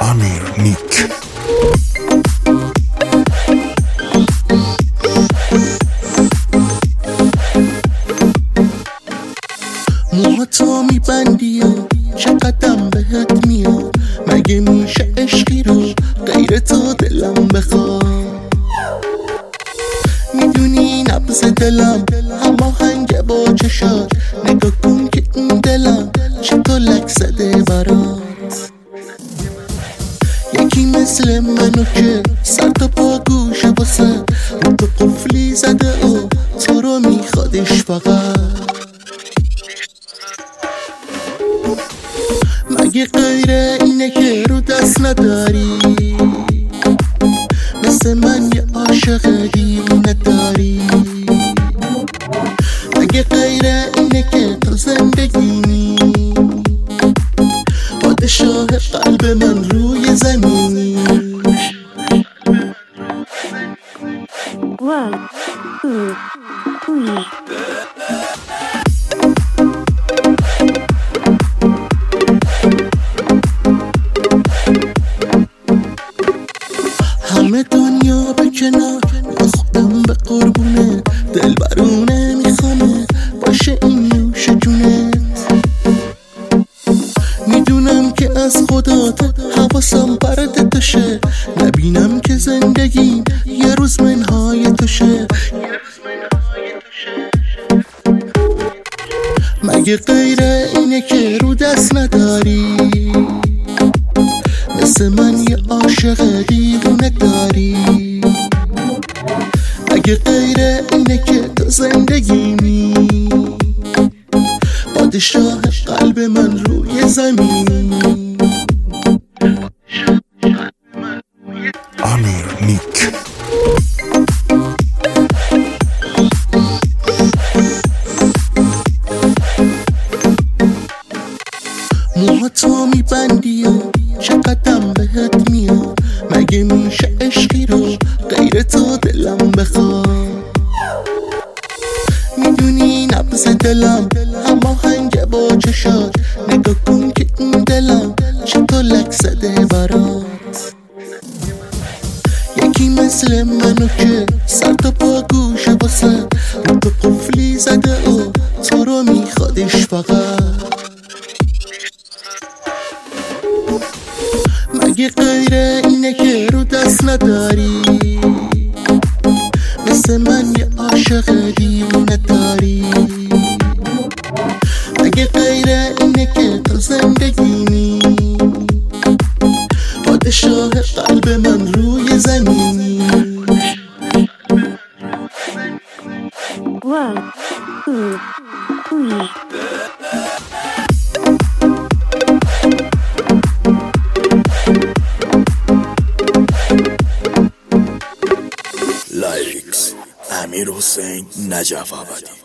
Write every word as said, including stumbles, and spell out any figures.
امیر نیک. موها تو میبندی و چقدرم بهت میاد، مگه میشه عشقی رو غیر تو دلم بخواد؟ میدونی نبض دلم هماهنگ با چشات، نگاه کن که این دلم چطور لک زده برات. یکی مثل منو که سر تا پا گوشه واسه رو تو قفلی زده و تو رو میخوادش فقط. مگه غیر اینه که رو دست نداری؟ مثل من یه عاشق دیوونه داری؟ مگه غیر اینه که تو زندگیمی، پادشاه قلب من روی زمینی؟ One, two, three. همه دنیا به کنار، خودم به قربونه، دل برونه میخوامه باشه این نوش جونت. میدونم که از خدات حواسم پرده توشه، نبینم که زندگیم یه روز منهای توشه. مگه غیر اینه که رو دست نداری؟ مثل من یه عاشق دیوونه داری؟ مگه غیر اینه که تو زندگیمی، پادشاه قلب من روی زمین؟ امیر نیک. موها تو میبندی و چقدرم بهت میاد، مگه میشه عشقی رو غیر تو دلم بخواد؟ میدونی نبض دلم هماهنگ با چشات، نگاه کن که این دلم چطور لک زده برات. یکی مثل منو که سر تا پا گوشه واسه رو تو قفلی زده و تو رو میخوادش فقط. مگه غیر اینه که رو دست نداری؟ مثل من یه عاشق دیوونه داری؟ مگه غیر اینه که تو زندگیمی، پادشاه قلب من روی زمینی؟ One, two, three. لایریکس امیر حسین نجف آبادی.